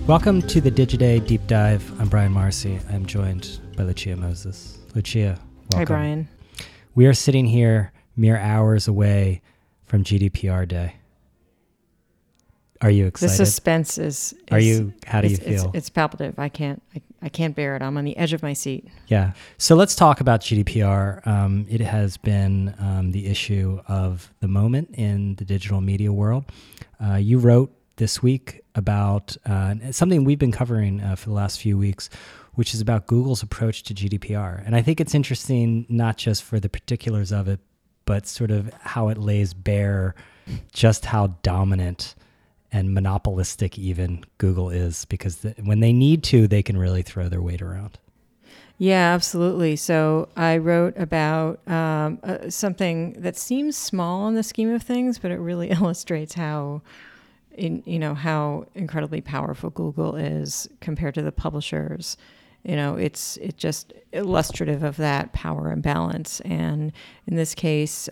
Welcome to the Digiday Deep Dive. I'm Brian Marcy. I'm joined by Lucia Moses. Lucia, welcome. Hi, Brian. We are sitting here mere hours away from GDPR Day. Are you excited? The suspense is how do you feel? It's palpitative. I can't bear it. I'm on the edge of my seat. Yeah. So let's talk about GDPR. It has been the issue of the moment in the digital media world. You wrote this week about something we've been covering for the last few weeks, which is about Google's approach to GDPR. And I think it's interesting, not just for the particulars of it, but sort of how it lays bare just how dominant and monopolistic even Google is, because when they need to, they can really throw their weight around. Yeah, absolutely. So I wrote about something that seems small in the scheme of things, but it really illustrates how incredibly powerful Google is compared to the publishers. It's just illustrative of that power imbalance. And in this case,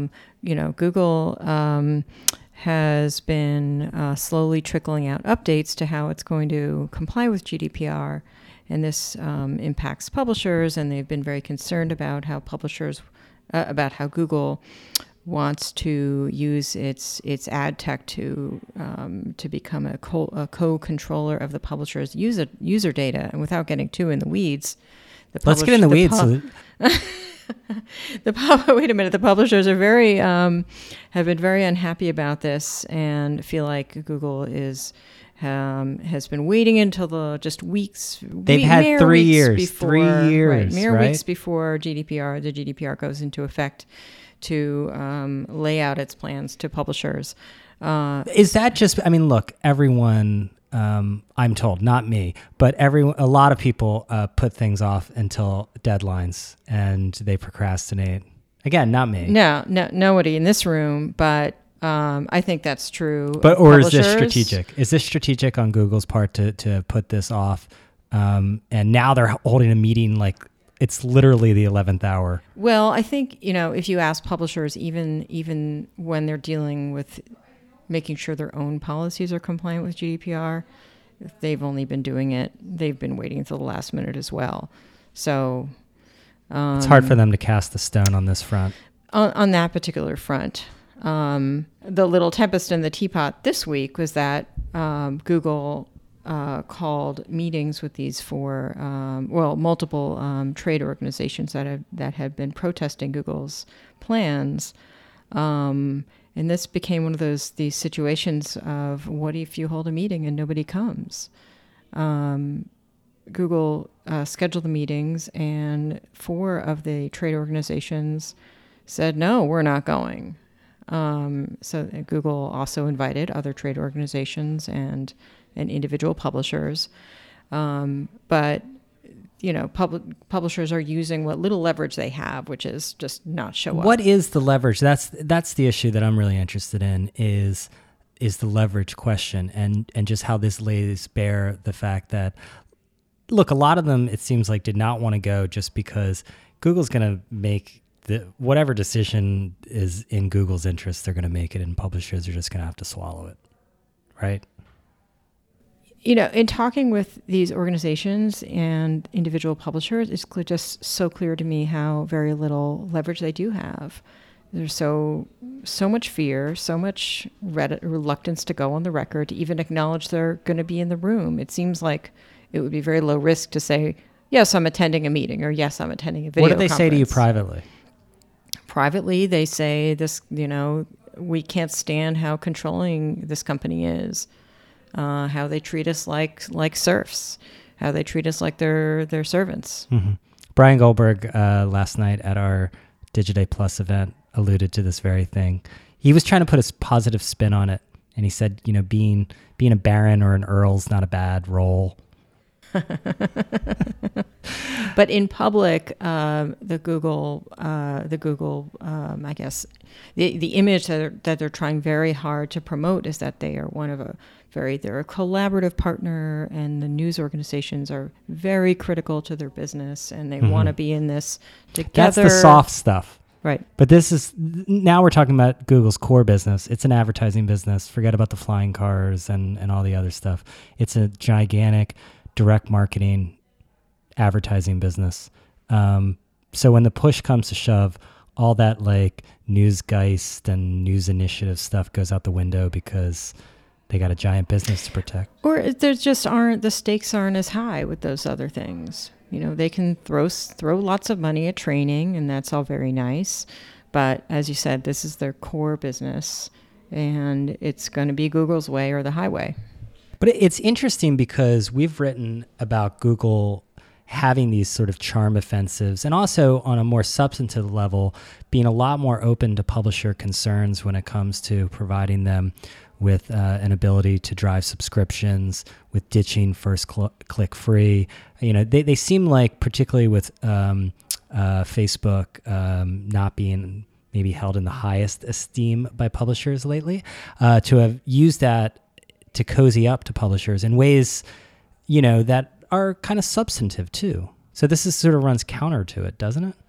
Google has been slowly trickling out updates to how it's going to comply with GDPR. And this impacts publishers, and they've been very concerned about how Google wants to use its ad tech to become a co-controller of the publisher's user data. And without getting too in the weeds, let's get in the weeds. Wait a minute. The publishers are have been very unhappy about this and feel like Google has been waiting until the weeks. They've had 3 years. Before, 3 years, right? Weeks before the GDPR goes into effect to lay out its plans to publishers. Is that just? I mean, look, everyone. I'm told, not me, but a lot of people put things off until deadlines, and they procrastinate. Again, not me. No, nobody in this room, but I think that's true. Or is this strategic? Is this strategic on Google's part to put this off? And now they're holding a meeting like it's literally the 11th hour. Well, I think if you ask publishers, even when they're dealing with making sure their own policies are compliant with GDPR, they've only been doing it. They've been waiting until the last minute as well. So it's hard for them to cast the stone on this front. On that particular front. The little tempest in the teapot this week was that Google called meetings with these multiple trade organizations that have been protesting Google's plans. And this became one of these situations of, what if you hold a meeting and nobody comes? Google scheduled the meetings, and 4 of the trade organizations said, no, we're not going. So Google also invited other trade organizations and individual publishers. But publishers are using what little leverage they have, which is just not show up. What is the leverage? That's the issue that I'm really interested in is the leverage question, and just how this lays bare the fact that, look, a lot of them, it seems like, did not want to go just because Google's going to make whatever decision is in Google's interest, they're going to make it, and publishers are just going to have to swallow it, right? In talking with these organizations and individual publishers, it's just so clear to me how very little leverage they do have. There's so much fear, so much reluctance to go on the record, to even acknowledge they're going to be in the room. It seems like it would be very low risk to say, yes, I'm attending a meeting, or yes, I'm attending a video conference. What do they say to you privately? Privately, they say this, we can't stand how controlling this company is. How they treat us like serfs, how they treat us like their servants. Mm-hmm. Brian Goldberg last night at our Digiday Plus event alluded to this very thing. He was trying to put a positive spin on it, and he said, being a baron or an earl's not a bad role. But in public, the Google, I guess, the image that they're trying very hard to promote is that they are they're a collaborative partner, and the news organizations are very critical to their business, and they want to be in this together. That's the soft stuff. Right. But now we're talking about Google's core business. It's an advertising business. Forget about the flying cars and all the other stuff. It's a gigantic direct marketing advertising business. So when the push comes to shove, all that like newsgeist and news initiative stuff goes out the window because they got a giant business to protect. Or the stakes aren't as high with those other things. They can throw lots of money at training, and that's all very nice. But as you said, this is their core business, and it's going to be Google's way or the highway. But it's interesting because we've written about Google having these sort of charm offensives and also on a more substantive level, being a lot more open to publisher concerns when it comes to providing them with an ability to drive subscriptions, with ditching first click free. They seem like, particularly with Facebook not being maybe held in the highest esteem by publishers lately, to have used that to cozy up to publishers in ways, that are kind of substantive too. So this sort of runs counter to it, doesn't it?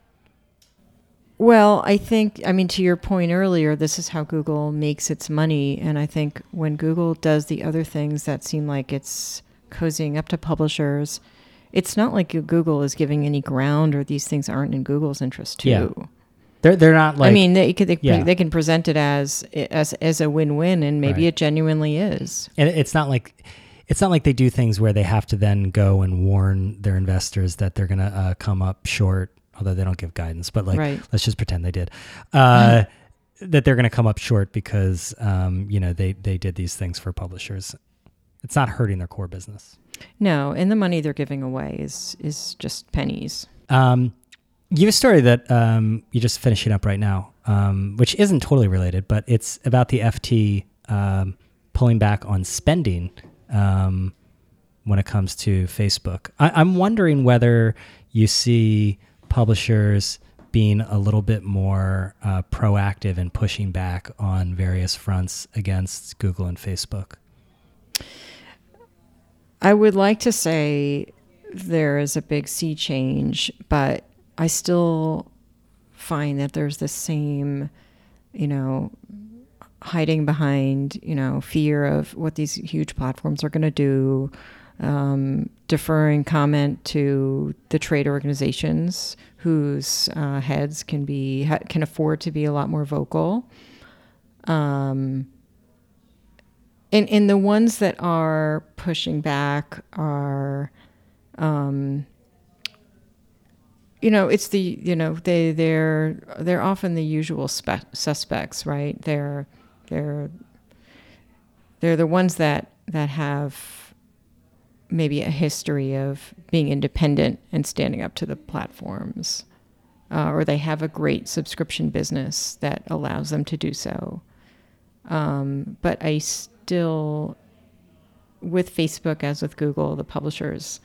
Well, to your point earlier, this is how Google makes its money. And I think when Google does the other things that seem like it's cozying up to publishers, it's not like Google is giving any ground or these things aren't in Google's interest too. Yeah. They're not like... they can present it as a win-win, and maybe It genuinely is. And it's not like they do things where they have to then go and warn their investors that they're going to come up short, although they don't give guidance, but let's just pretend they did, that they're going to come up short because, they did these things for publishers. It's not hurting their core business. No, and the money they're giving away is just pennies. You have a story that you're just finishing up right now, which isn't totally related, but it's about the FT pulling back on spending when it comes to Facebook. I'm wondering whether you see publishers being a little bit more proactive in pushing back on various fronts against Google and Facebook. I would like to say there is a big sea change, but I still find that there's the same, hiding behind, fear of what these huge platforms are going to do, deferring comment to the trade organizations whose heads can afford to be a lot more vocal. And the ones that are pushing back are, it's they're often the usual suspects, right? They're the ones that have maybe a history of being independent and standing up to the platforms, or they have a great subscription business that allows them to do so. But I still, with Facebook as with Google, the publishers,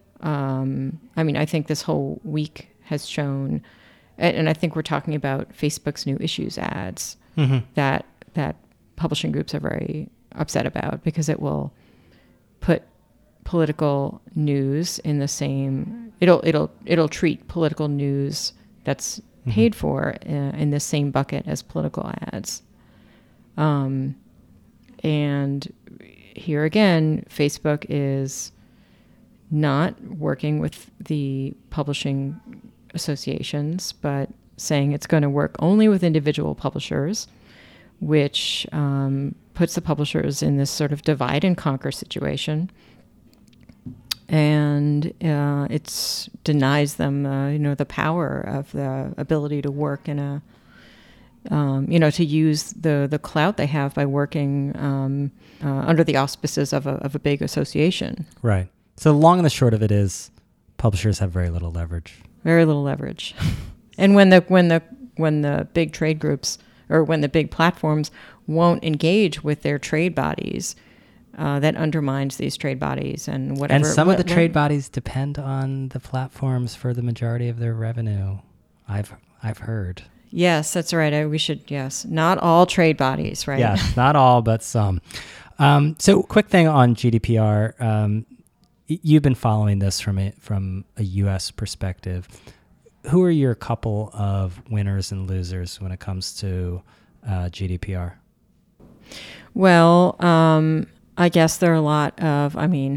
I think this whole week has shown, and I think we're talking about Facebook's new issues ads, that publishing groups are very upset about, because it will put political news in the same, it'll treat political news that's paid for in the same bucket as political ads. And here again, Facebook is not working with the publishing associations, but saying it's going to work only with individual publishers, which puts the publishers in this sort of divide and conquer situation. And it denies them, the power of the ability to work in a, to use the clout they have by working under the auspices of a big association. Right. So the long and the short of it is, publishers have very little leverage. Very little leverage. And when the big trade groups, or when the big platforms won't engage with their trade bodies, that undermines these trade bodies and whatever. And some of the trade bodies depend on the platforms for the majority of their revenue. I've heard. Yes, that's right. Yes. Not all trade bodies, right? Yes, not all, but some. So quick thing on GDPR. You've been following this from a U.S. perspective. who are your couple of winners and losers when it comes to GDPR? Well, I guess there are a lot of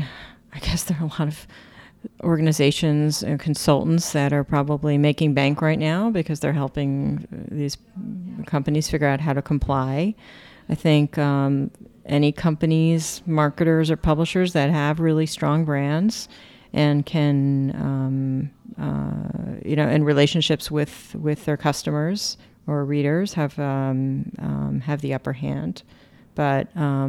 organizations and consultants that are probably making bank right now because they're helping these companies figure out how to comply. I think any companies, marketers, or publishers that have really strong brands and can, in relationships with their customers or readers have the upper hand. But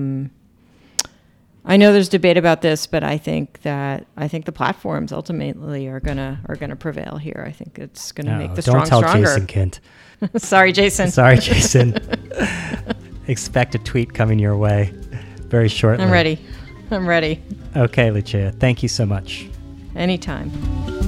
I know there's debate about this, but I think the platforms ultimately are gonna prevail here. I think it's gonna make the strong stronger. Don't tell Jason Kint. Sorry, Jason. Sorry, Jason. Expect a tweet coming your way very shortly. I'm ready. Okay, Lucia. Thank you so much. Anytime.